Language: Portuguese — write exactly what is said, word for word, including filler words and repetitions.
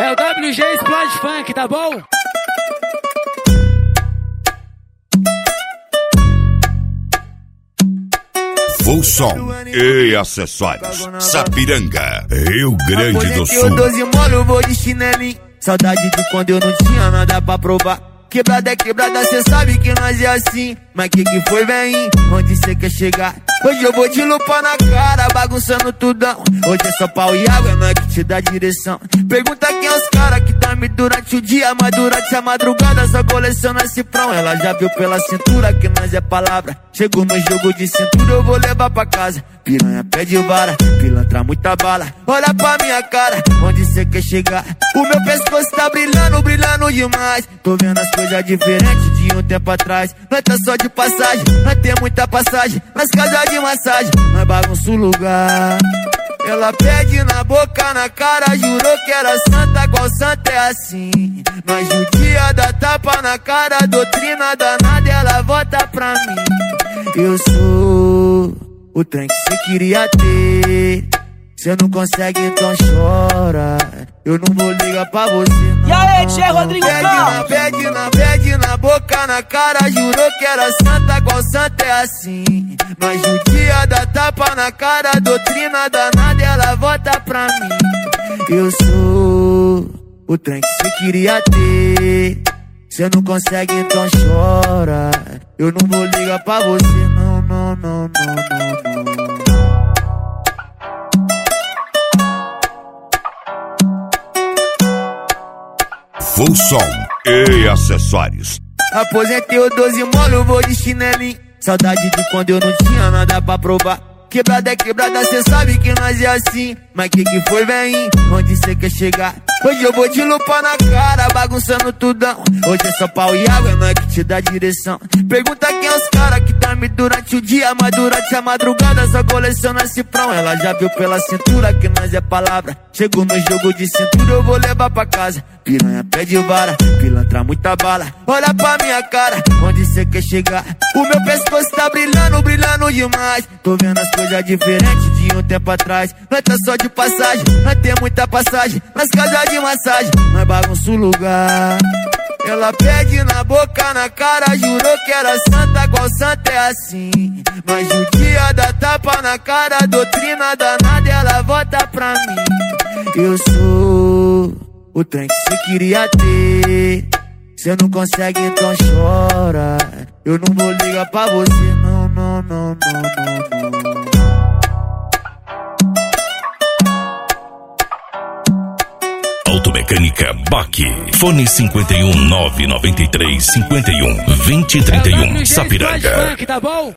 É o W G Explode Funk, tá bom? Full Som e acessórios. Sapiranga, Rio Grande do Sul. Eu doze molo, vou de chinelinho. Saudade de quando eu não tinha nada pra provar. Quebrada é quebrada, cê sabe que nós é assim. Mas que que foi, vem? Onde cê quer chegar? Hoje eu vou de lupa na cara, bagunçando tudão. Hoje é só pau e água, não é que te dá direção. Pergunta quem é os cara que dorme durante o dia, mas durante a madrugada só coleciona cifrão. Ela já viu pela cintura que nós é palavra. Chegou no jogo de cintura, eu vou levar pra casa. Piranha pede vara, pilantra muita bala. Olha pra minha cara, onde cê quer chegar? O meu pescoço tá brilhando, brilhando demais. Tô vendo as coisas diferentes de um tempo atrás. Nós tá só de passagem, nós tem muita passagem. Nas casas de massagem, nós bagunça o lugar. Ela pede na boca, na cara, jurou que era santa, qual santa é assim? Nós judia, dá tapa na cara, doutrina danada, ela volta pra mim. Eu sou o trem que cê queria ter. Cê não consegue, então chora. Eu não vou ligar pra você, não. E aí, Tchê Rodrigo Pede na, pede na, pede na boca, na cara, jurou que era santa, qual santa é assim? Nós judia, dá tapa na cara, doutrina danada, ela volta pra mim. Eu sou o trem que cê queria ter. Cê não consegue, então chora. Eu não vou ligar pra você, não, não, não, não, não, não. Full Som e acessórios. Aposentei o doze molo, vou de chinelinho. Saudade de quando eu não tinha nada pra provar. Quebrada é quebrada, cê sabe que nós é assim. Mas que que foi, vem? Onde cê quer chegar? Hoje eu vou de lupa na cara, bagunçando tudão. Hoje é só pau e água, não é que te dá direção. Pergunta quem é os cara que dorme durante o dia, mas durante a madrugada só coleciona cifrão. Ela já viu pela cintura que nós é palavra. Chegou no jogo de cintura, eu vou levar pra casa. Piranha pede vara, pilantra muita bala. Olha pra minha cara, onde cê quer chegar? O meu pescoço tá brilhando, brilhando demais. Tô vendo as coisas diferentes de um tempo atrás. Nós tá só de passagem, nós tem muita passagem. Nas casas de massagem, nós bagunça o lugar. Ela pede na boca, na cara, jurou que era santa, qual santa é assim? Nós judia, dá tapa na cara, doutrina danada, ela volta pra mim. Eu sou o trem que cê queria ter. Cê não consegue, então chora. Eu não vou ligar pra você, não, não, não, não, não, não. Automecânica Baque. Fone cinquenta e um, nove nove três, cinquenta e um, vinte e trinta e um. Sapiranga. Tá bom?